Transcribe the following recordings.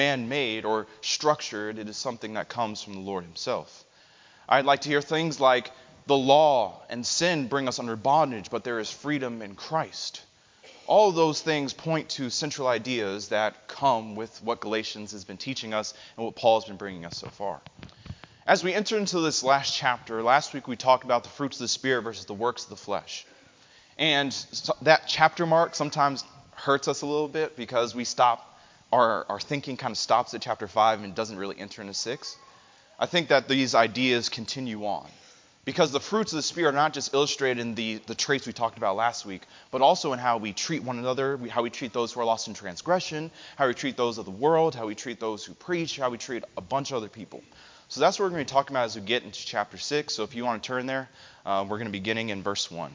man-made or structured. It is something that comes from the Lord himself. I'd like to hear things like the law and sin bring us under bondage, but there is freedom in Christ. All of those things point to central ideas that come with what Galatians has been teaching us and what Paul has been bringing us so far. As we enter into this last chapter, last week we talked about the fruits of the Spirit versus the works of the flesh. And that chapter mark sometimes hurts us a little bit because we stop, our thinking kind of stops at chapter 5 and doesn't really enter into 6. I think that these ideas continue on. Because the fruits of the Spirit are not just illustrated in the traits we talked about last week, but also in how we treat one another, how we treat those who are lost in transgression, how we treat those of the world, how we treat those who preach, how we treat a bunch of other people. So that's what we're going to be talking about as we get into chapter 6. So if you want to turn there, we're going to be beginning in verse 1.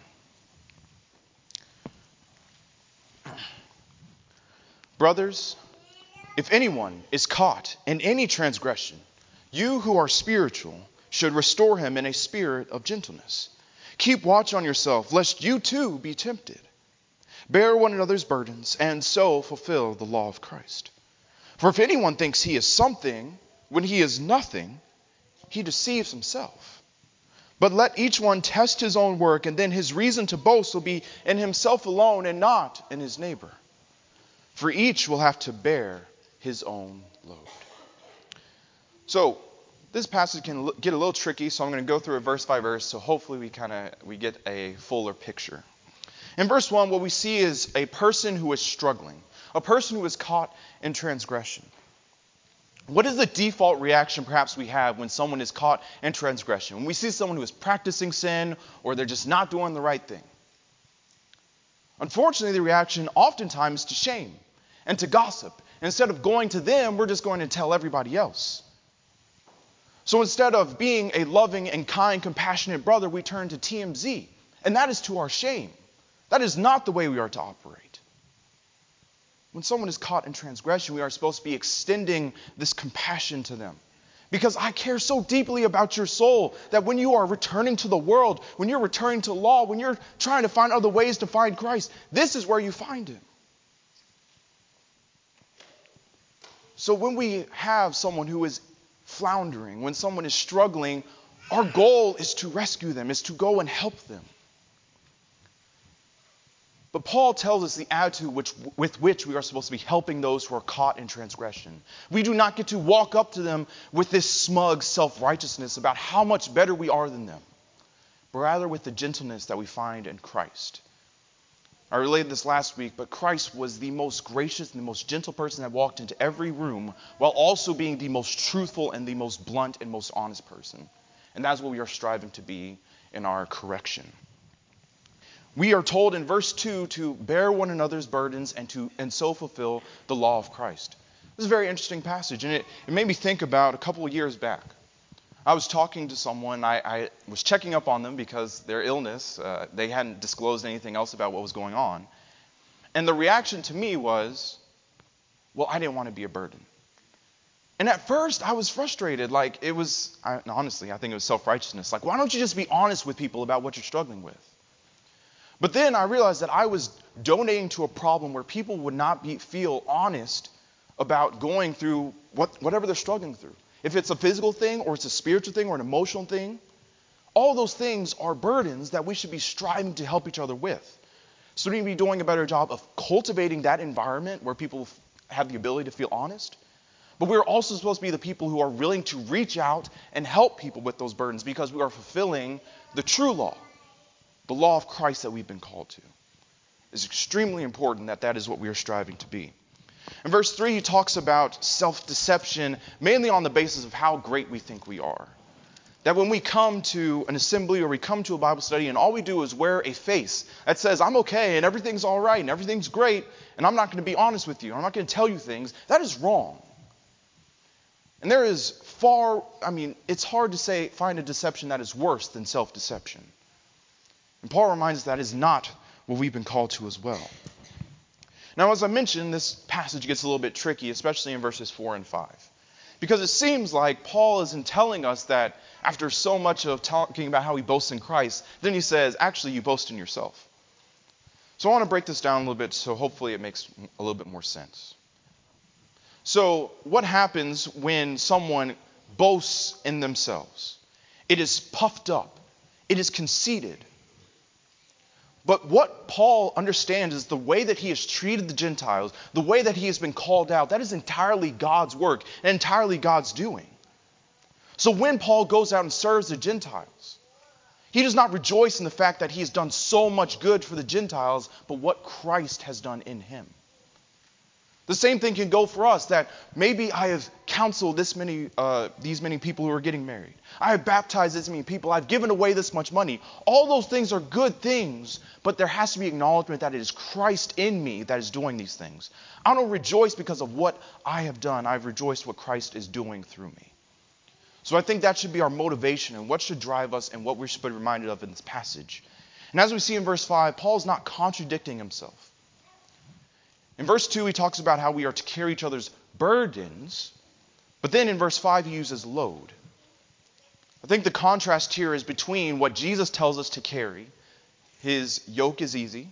Brothers, if anyone is caught in any transgression, you who are spiritual should restore him in a spirit of gentleness. Keep watch on yourself, lest you too be tempted. Bear one another's burdens, and so fulfill the law of Christ. For if anyone thinks he is something when he is nothing, he deceives himself. But let each one test his own work, and then his reason to boast will be in himself alone and not in his neighbor. For each will have to bear his own load. So, this passage can get a little tricky, so I'm going to go through it verse by verse, so hopefully we get a fuller picture. In verse 1, what we see is a person who is struggling, a person who is caught in transgression. What is the default reaction perhaps we have when someone is caught in transgression? When we see someone who is practicing sin or they're just not doing the right thing. Unfortunately, the reaction oftentimes is to shame and to gossip. Instead of going to them, we're just going to tell everybody else. So instead of being a loving and kind, compassionate brother, we turn to TMZ. And that is to our shame. That is not the way we are to operate. When someone is caught in transgression, we are supposed to be extending this compassion to them. Because I care so deeply about your soul that when you are returning to the world, when you're returning to law, when you're trying to find other ways to find Christ, this is where you find him. So when we have someone who is floundering, when someone is struggling, our goal is to rescue them, is to go and help them. But Paul tells us the attitude with which we are supposed to be helping those who are caught in transgression. We do not get to walk up to them with this smug self-righteousness about how much better we are than them, but rather with the gentleness that we find in Christ. I related this last week, but Christ was the most gracious and the most gentle person that walked into every room, while also being the most truthful and the most blunt and most honest person. And that's what we are striving to be in our correction. We are told in verse 2 to bear one another's burdens and so fulfill the law of Christ. This is a very interesting passage, and it made me think about a couple of years back. I was talking to someone, I was checking up on them because their illness, they hadn't disclosed anything else about what was going on. And the reaction to me was, well, I didn't want to be a burden. And at first, I was frustrated. Honestly, I think it was self-righteousness. Like, why don't you just be honest with people about what you're struggling with? But then I realized that I was donating to a problem where people would not feel honest about going through whatever they're struggling through. If it's a physical thing or it's a spiritual thing or an emotional thing, all those things are burdens that we should be striving to help each other with. So we need to be doing a better job of cultivating that environment where people have the ability to feel honest. But we're also supposed to be the people who are willing to reach out and help people with those burdens because we are fulfilling the true law, the law of Christ that we've been called to. It's extremely important that that is what we are striving to be. In verse 3, he talks about self-deception, mainly on the basis of how great we think we are. That when we come to an assembly or we come to a Bible study and all we do is wear a face that says, I'm okay and everything's all right and everything's great and I'm not going to be honest with you, I'm not going to tell you things, that is wrong. And there is it's hard to find a deception that is worse than self-deception. And Paul reminds us that is not what we've been called to as well. Now, as I mentioned, this passage gets a little bit tricky, especially in verses 4 and 5. Because it seems like Paul isn't telling us that after so much of talking about how he boasts in Christ, then he says, actually, you boast in yourself. So I want to break this down a little bit so hopefully it makes a little bit more sense. So what happens when someone boasts in themselves? It is puffed up. It is conceited. But what Paul understands is the way that he has treated the Gentiles, the way that he has been called out, that is entirely God's work and entirely God's doing. So when Paul goes out and serves the Gentiles, he does not rejoice in the fact that he has done so much good for the Gentiles, but what Christ has done in him. The same thing can go for us, that maybe I have counseled these many people who are getting married. I have baptized this many people. I've given away this much money. All those things are good things, but there has to be acknowledgement that it is Christ in me that is doing these things. I don't rejoice because of what I have done. I've rejoiced what Christ is doing through me. So I think that should be our motivation and what should drive us and what we should be reminded of in this passage. And as we see in verse 5, Paul is not contradicting himself. In verse 2, he talks about how we are to carry each other's burdens, but then in verse 5, he uses load. I think the contrast here is between what Jesus tells us to carry. His yoke is easy.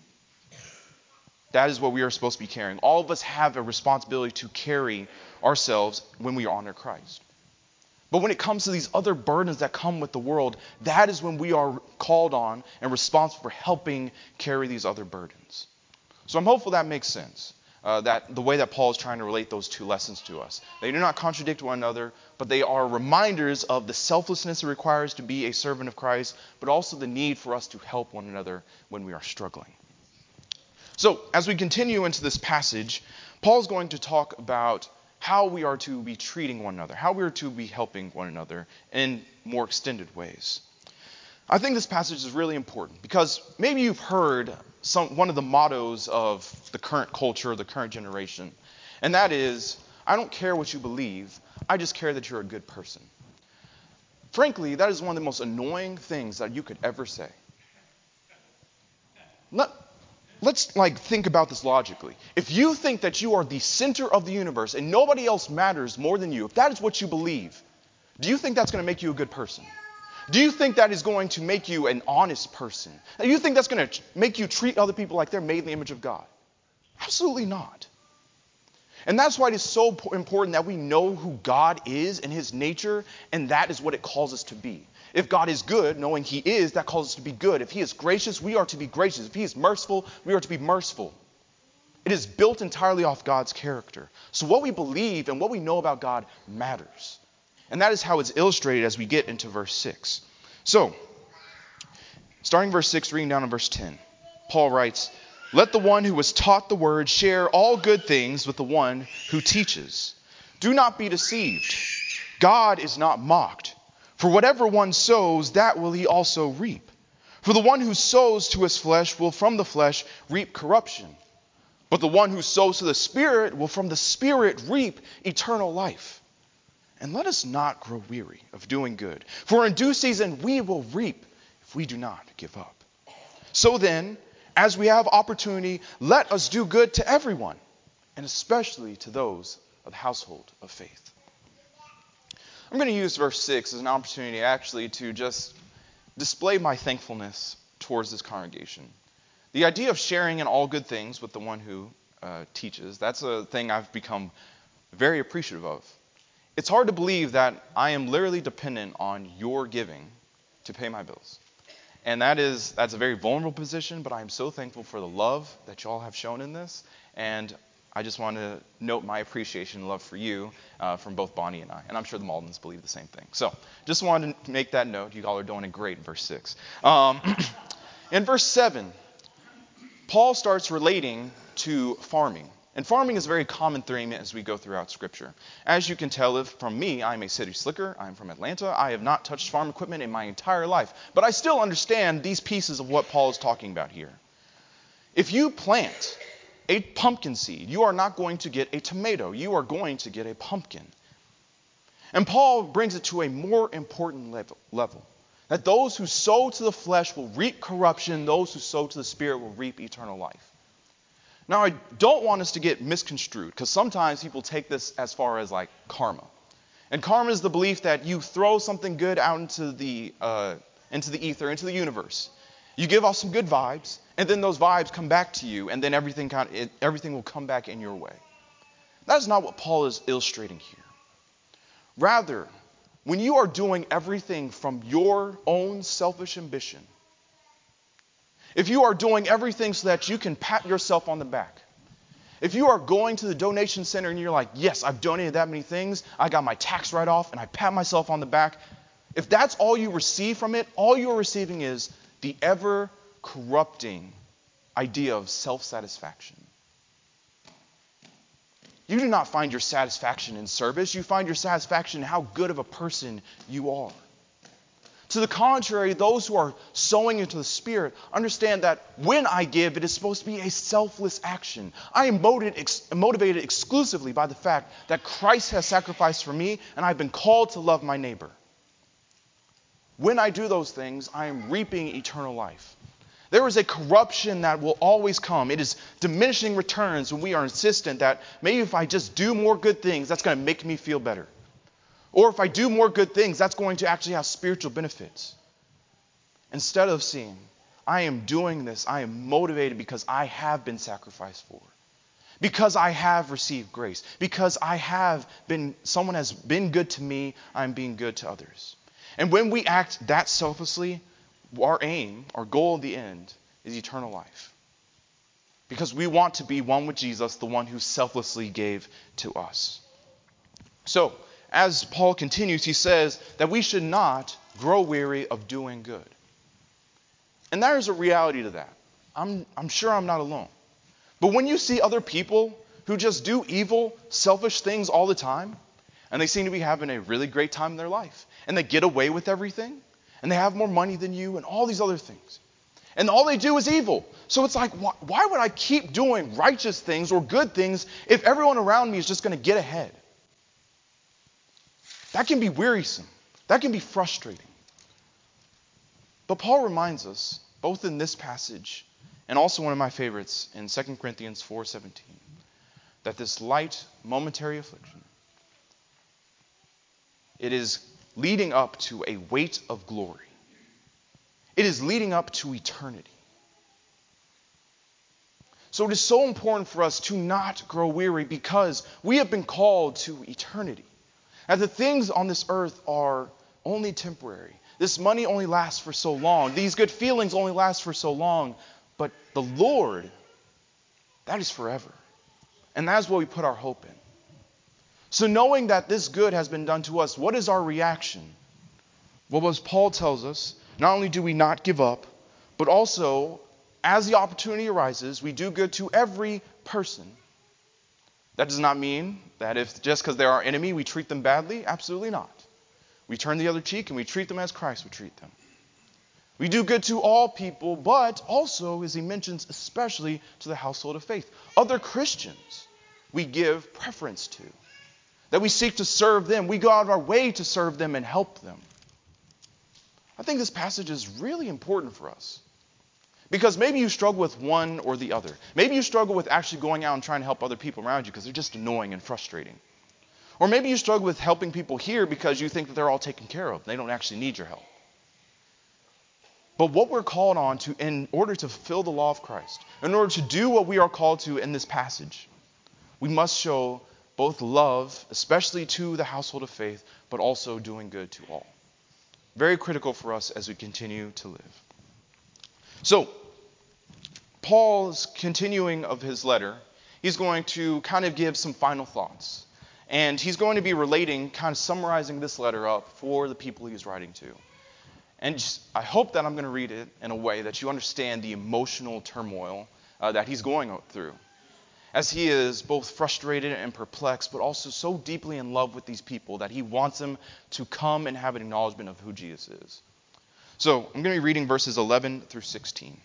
That is what we are supposed to be carrying. All of us have a responsibility to carry ourselves when we honor Christ. But when it comes to these other burdens that come with the world, that is when we are called on and responsible for helping carry these other burdens. So I'm hopeful that makes sense, that the way that Paul is trying to relate those two lessons to us. They do not contradict one another, but they are reminders of the selflessness it requires to be a servant of Christ, but also the need for us to help one another when we are struggling. So as we continue into this passage, Paul is going to talk about how we are to be treating one another, how we are to be helping one another in more extended ways. I think this passage is really important because maybe you've heard one of the mottos of the current culture, the current generation, and that is, I don't care what you believe, I just care that you're a good person. Frankly, that is one of the most annoying things that you could ever say. Let's think about this logically. If you think that you are the center of the universe and nobody else matters more than you, if that is what you believe, do you think that's going to make you a good person? Do you think that is going to make you an honest person? Do you think that's going to make you treat other people like they're made in the image of God? Absolutely not. And that's why it is so important that we know who God is and his nature, and that is what it calls us to be. If God is good, knowing he is, that calls us to be good. If he is gracious, we are to be gracious. If he is merciful, we are to be merciful. It is built entirely off God's character. So what we believe and what we know about God matters. And that is how it's illustrated as we get into verse 6. So, starting verse 6, reading down to verse 10, Paul writes, "Let the one who was taught the word share all good things with the one who teaches. Do not be deceived. God is not mocked. For whatever one sows, that will he also reap. For the one who sows to his flesh will from the flesh reap corruption. But the one who sows to the Spirit will from the Spirit reap eternal life. And let us not grow weary of doing good, for in due season we will reap if we do not give up. So then, as we have opportunity, let us do good to everyone, and especially to those of the household of faith." I'm going to use verse 6 as an opportunity actually to just display my thankfulness towards this congregation. The idea of sharing in all good things with the one who teaches, that's a thing I've become very appreciative of. It's hard to believe that I am literally dependent on your giving to pay my bills. And that's a very vulnerable position, but I am so thankful for the love that y'all have shown in this. And I just want to note my appreciation and love for you from both Bonnie and I. And I'm sure the Maldens believe the same thing. So just wanted to make that note. You all are doing it great in verse 6. In verse 7, Paul starts relating to farming. And farming is a very common theme as we go throughout Scripture. As you can tell from me, I'm a city slicker. I'm from Atlanta. I have not touched farm equipment in my entire life. But I still understand these pieces of what Paul is talking about here. If you plant a pumpkin seed, you are not going to get a tomato. You are going to get a pumpkin. And Paul brings it to a more important level. That those who sow to the flesh will reap corruption. Those who sow to the Spirit will reap eternal life. Now, I don't want us to get misconstrued, because sometimes people take this as far as like karma. And karma is the belief that you throw something good out into the ether, into the universe. You give off some good vibes, and then those vibes come back to you, and then everything will come back in your way. That is not what Paul is illustrating here. Rather, when you are doing everything from your own selfish ambition, if you are doing everything so that you can pat yourself on the back, if you are going to the donation center and you're like, yes, I've donated that many things, I got my tax write-off, and I pat myself on the back, if that's all you receive from it, all you're receiving is the ever-corrupting idea of self-satisfaction. You do not find your satisfaction in service. You find your satisfaction in how good of a person you are. To the contrary, those who are sowing into the Spirit understand that when I give, it is supposed to be a selfless action. I am motivated exclusively by the fact that Christ has sacrificed for me and I've been called to love my neighbor. When I do those things, I am reaping eternal life. There is a corruption that will always come. It is diminishing returns when we are insistent that maybe if I just do more good things, that's going to make me feel better. Or if I do more good things, that's going to actually have spiritual benefits. Instead of seeing, I am doing this, I am motivated because I have been sacrificed for. Because I have received grace. Because someone has been good to me, I am being good to others. And when we act that selflessly, our aim, our goal in the end, is eternal life. Because we want to be one with Jesus, the one who selflessly gave to us. So, as Paul continues, he says that we should not grow weary of doing good. And there is a reality to that. I'm sure I'm not alone. But when you see other people who just do evil, selfish things all the time, and they seem to be having a really great time in their life, and they get away with everything, and they have more money than you, and all these other things, and all they do is evil. So it's like, why would I keep doing righteous things or good things if everyone around me is just going to get ahead? That can be wearisome. That can be frustrating. But Paul reminds us, both in this passage and also one of my favorites in 2 Corinthians 4:17, that this light, momentary affliction, it is leading up to a weight of glory. It is leading up to eternity. So it is so important for us to not grow weary because we have been called to eternity. And the things on this earth are only temporary. This money only lasts for so long. These good feelings only last for so long. But the Lord, that is forever. And that is what we put our hope in. So knowing that this good has been done to us, what is our reaction? Well, as Paul tells us, not only do we not give up, but also, as the opportunity arises, we do good to every person. That does not mean that if just because they're our enemy, we treat them badly. Absolutely not. We turn the other cheek and we treat them as Christ would treat them. We do good to all people, but also, as he mentions, especially to the household of faith. Other Christians we give preference to. That we seek to serve them. We go out of our way to serve them and help them. I think this passage is really important for us. Because maybe you struggle with one or the other. Maybe you struggle with actually going out and trying to help other people around you because they're just annoying and frustrating. Or maybe you struggle with helping people here because you think that they're all taken care of. They don't actually need your help. But what we're called on to, in order to fulfill the law of Christ, in order to do what we are called to in this passage, we must show both love, especially to the household of faith, but also doing good to all. Very critical for us as we continue to live. So, Paul's continuing of his letter, he's going to kind of give some final thoughts. And he's going to be relating, kind of summarizing this letter up for the people he's writing to. And I hope that I'm going to read it in a way that you understand the emotional turmoil that he's going through. As he is both frustrated and perplexed, but also so deeply in love with these people that he wants them to come and have an acknowledgement of who Jesus is. So I'm going to be reading verses 11 through 16.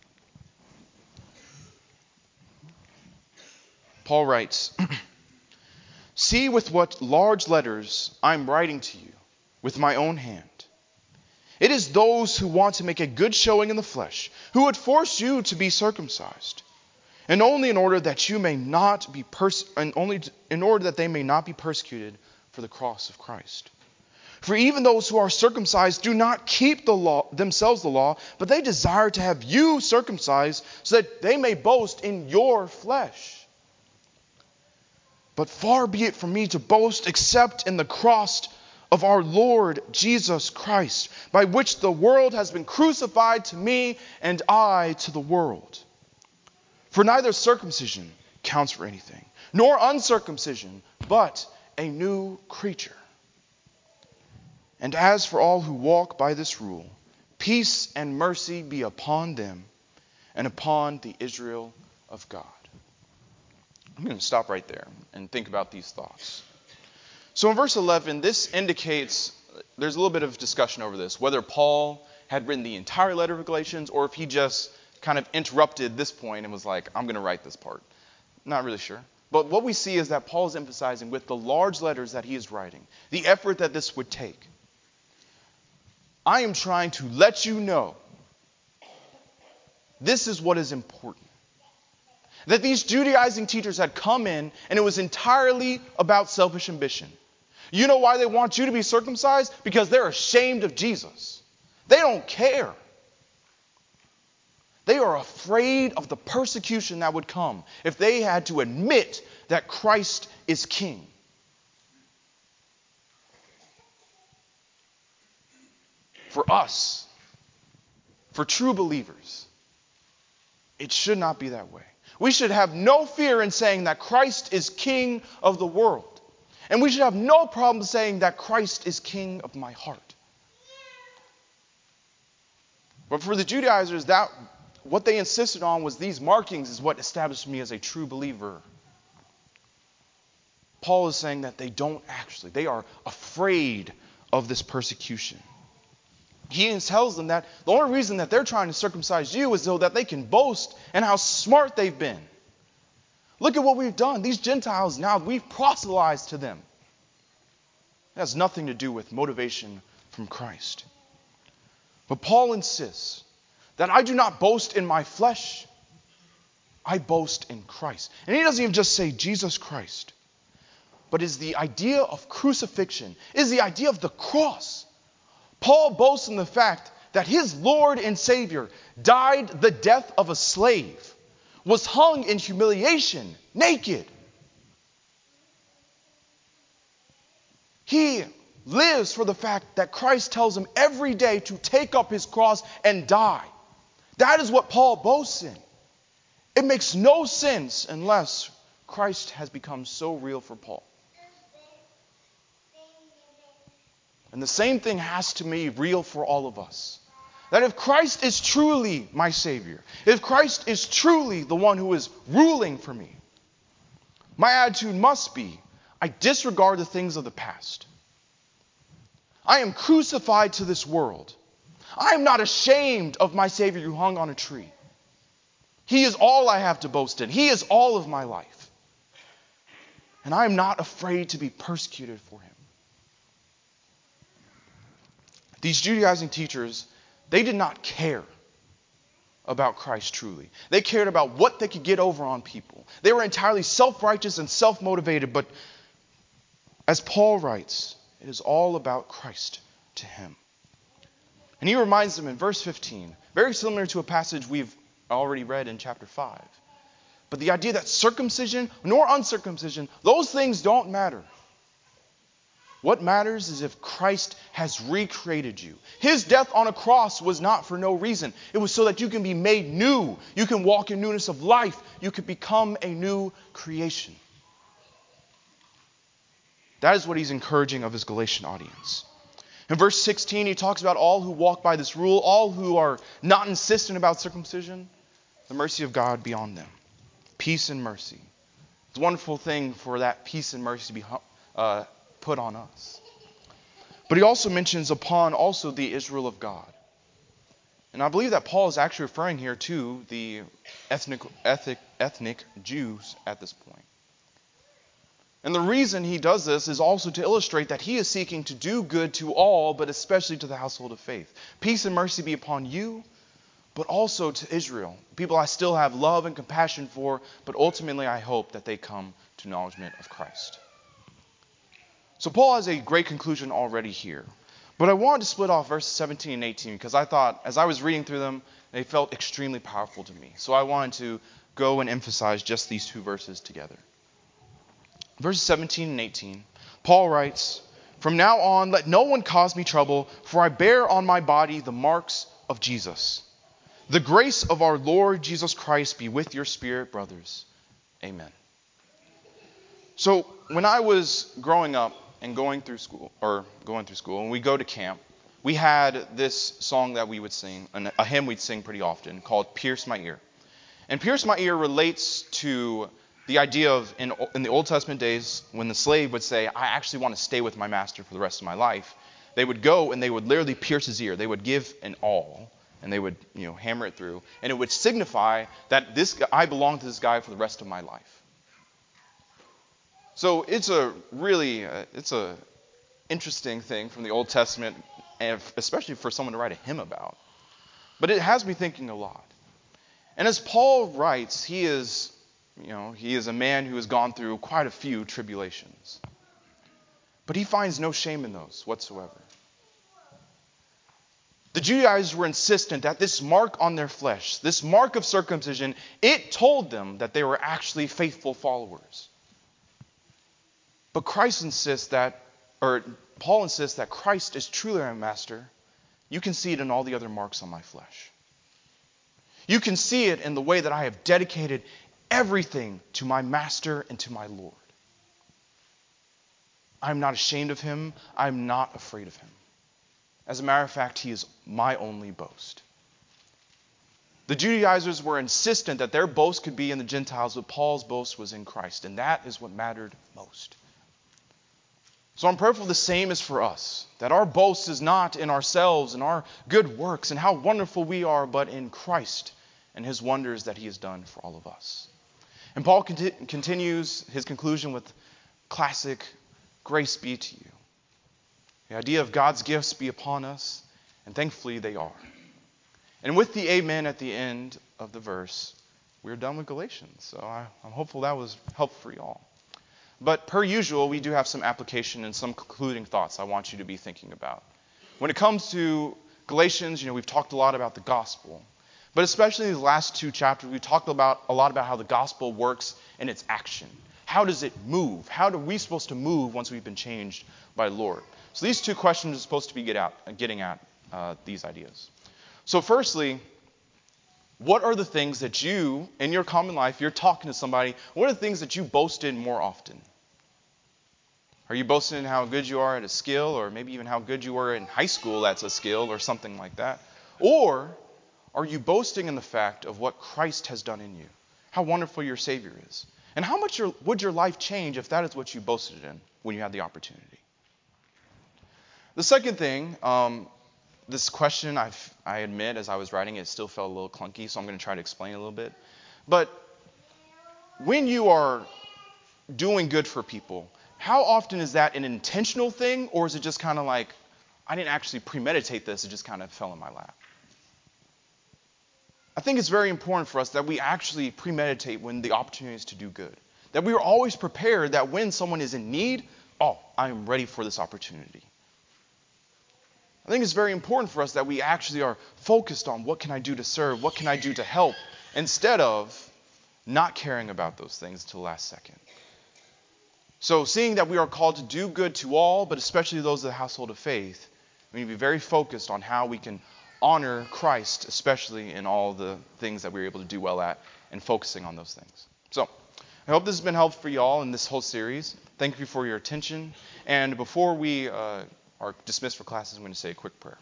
Paul writes, "See with what large letters I'm writing to you with my own hand. It is those who want to make a good showing in the flesh who would force you to be circumcised, and only in order that you may not be in order that they may not be persecuted for the cross of Christ. For even those who are circumcised do not keep the law themselves the law, but they desire to have you circumcised so that they may boast in your flesh. But far be it from me to boast except in the cross of our Lord Jesus Christ, by which the world has been crucified to me and I to the world. For neither circumcision counts for anything, nor uncircumcision, but a new creature. And as for all who walk by this rule, peace and mercy be upon them and upon the Israel of God. I'm going to stop right there and think about these thoughts. So in verse 11, this indicates, there's a little bit of discussion over this, whether Paul had written the entire letter of Galatians or if he just kind of interrupted this point and was like, I'm going to write this part. Not really sure. But what we see is that Paul is emphasizing with the large letters that he is writing, the effort that this would take. I am trying to let you know this is what is important. That these Judaizing teachers had come in and it was entirely about selfish ambition. You know why they want you to be circumcised? Because they're ashamed of Jesus. They don't care. They are afraid of the persecution that would come if they had to admit that Christ is king. For us, for true believers, it should not be that way. We should have no fear in saying that Christ is king of the world. And we should have no problem saying that Christ is king of my heart. But for the Judaizers, that what they insisted on was these markings is what established me as a true believer. Paul is saying that they are afraid of this persecution. He tells them that the only reason that they're trying to circumcise you is so that they can boast in how smart they've been. Look at what we've done. These Gentiles now, we've proselytized to them. It has nothing to do with motivation from Christ. But Paul insists that I do not boast in my flesh. I boast in Christ. And he doesn't even just say Jesus Christ, but is the idea of crucifixion, is the idea of the cross. Paul boasts in the fact that his Lord and Savior died the death of a slave, was hung in humiliation, naked. He lives for the fact that Christ tells him every day to take up his cross and die. That is what Paul boasts in. It makes no sense unless Christ has become so real for Paul. And the same thing has to be real for all of us. That if Christ is truly my Savior, if Christ is truly the one who is ruling for me, my attitude must be, I disregard the things of the past. I am crucified to this world. I am not ashamed of my Savior who hung on a tree. He is all I have to boast in. He is all of my life. And I am not afraid to be persecuted for him. These Judaizing teachers, they did not care about Christ truly. They cared about what they could get over on people. They were entirely self-righteous and self-motivated, but as Paul writes, it is all about Christ to him. And he reminds them in verse 15, very similar to a passage we've already read in chapter 5. But the idea that circumcision nor uncircumcision, those things don't matter. What matters is if Christ has recreated you. His death on a cross was not for no reason. It was so that you can be made new. You can walk in newness of life. You can become a new creation. That is what he's encouraging of his Galatian audience. In verse 16, he talks about all who walk by this rule, all who are not insistent about circumcision, the mercy of God be on them. Peace and mercy. It's a wonderful thing for that peace and mercy to be put on us. But he also mentions upon also the Israel of God. And I believe that Paul is actually referring here to the ethnic Jews at this point. And the reason he does this is also to illustrate that he is seeking to do good to all, but especially to the household of faith. Peace and mercy be upon you, but also to Israel. People I still have love and compassion for, but ultimately I hope that they come to acknowledgement of Christ. So Paul has a great conclusion already here. But I wanted to split off verses 17 and 18 because I thought, as I was reading through them, they felt extremely powerful to me. So I wanted to go and emphasize just these two verses together. verses 17 and 18, Paul writes, "From now on, let no one cause me trouble, for I bear on my body the marks of Jesus. The grace of our Lord Jesus Christ be with your spirit, brothers. Amen." So when I was growing up and going through school, and we go to camp, we had this song that we would sing, a hymn we'd sing pretty often, called "Pierce My Ear." And "Pierce My Ear" relates to the idea of, in the Old Testament days, when the slave would say, "I actually want to stay with my master for the rest of my life," they would go and they would literally pierce his ear. They would give an awl, and they would hammer it through, and it would signify that I belong to this guy for the rest of my life. So it's a interesting thing from the Old Testament, and especially for someone to write a hymn about. But it has me thinking a lot. And as Paul writes, he is a man who has gone through quite a few tribulations. But he finds no shame in those whatsoever. The Judaizers were insistent that this mark on their flesh, this mark of circumcision, it told them that they were actually faithful followers. But Paul insists that Christ is truly my master. You can see it in all the other marks on my flesh. You can see it in the way that I have dedicated everything to my master and to my Lord. I'm not ashamed of him. I'm not afraid of him. As a matter of fact, he is my only boast. The Judaizers were insistent that their boast could be in the Gentiles, but Paul's boast was in Christ, and that is what mattered most. So I'm prayerful the same is for us, that our boast is not in ourselves and our good works and how wonderful we are, but in Christ and his wonders that he has done for all of us. And Paul continues his conclusion with classic, "Grace be to you." The idea of God's gifts be upon us, and thankfully they are. And with the amen at the end of the verse, we're done with Galatians. So I'm hopeful that was helpful for you all. But per usual, we do have some application and some concluding thoughts I want you to be thinking about. When it comes to Galatians, we've talked a lot about the gospel. But especially in these last two chapters, we talked a lot about how the gospel works in its action. How does it move? How are we supposed to move once we've been changed by the Lord? So these two questions are supposed to be getting at these ideas. So firstly, what are the things that you, in your common life, you're talking to somebody, what are the things that you boast in more often? Are you boasting in how good you are at a skill, or maybe even how good you were in high school that's a skill, or something like that? Or are you boasting in the fact of what Christ has done in you? How wonderful your Savior is? And how much would your life change if that is what you boasted in when you had the opportunity? The second thing, this question, I admit, as I was writing it still felt a little clunky, so I'm going to try to explain a little bit. But when you are doing good for people, how often is that an intentional thing, or is it just kind of like, I didn't actually premeditate this, it just kind of fell in my lap? I think it's very important for us that we actually premeditate when the opportunity is to do good. That we are always prepared that when someone is in need, I am ready for this opportunity. I think it's very important for us that we actually are focused on what can I do to serve, what can I do to help, instead of not caring about those things until the last second. So seeing that we are called to do good to all, but especially those of the household of faith, we need to be very focused on how we can honor Christ, especially in all the things that we're able to do well at, and focusing on those things. So I hope this has been helpful for you all in this whole series. Thank you for your attention. And before we are dismissed for classes, I'm going to say a quick prayer.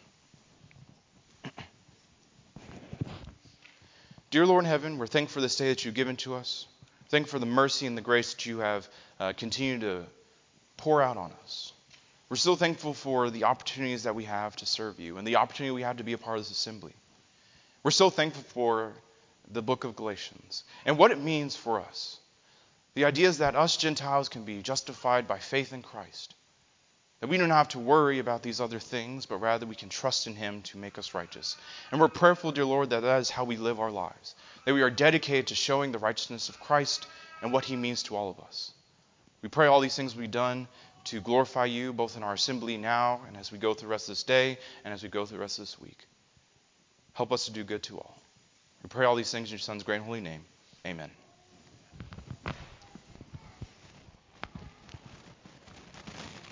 Dear Lord in heaven, we're thankful for this day that you've given to us. Thankful for the mercy and the grace that you have continued to pour out on us. We're so thankful for the opportunities that we have to serve you and the opportunity we have to be a part of this assembly. We're so thankful for the book of Galatians and what it means for us. The idea is that us Gentiles can be justified by faith in Christ. That we don't have to worry about these other things, but rather we can trust in him to make us righteous. And we're prayerful, dear Lord, that is how we live our lives. That we are dedicated to showing the righteousness of Christ and what he means to all of us. We pray all these things will be done to glorify you, both in our assembly now and as we go through the rest of this day and as we go through the rest of this week. Help us to do good to all. We pray all these things in your Son's great and holy name. Amen.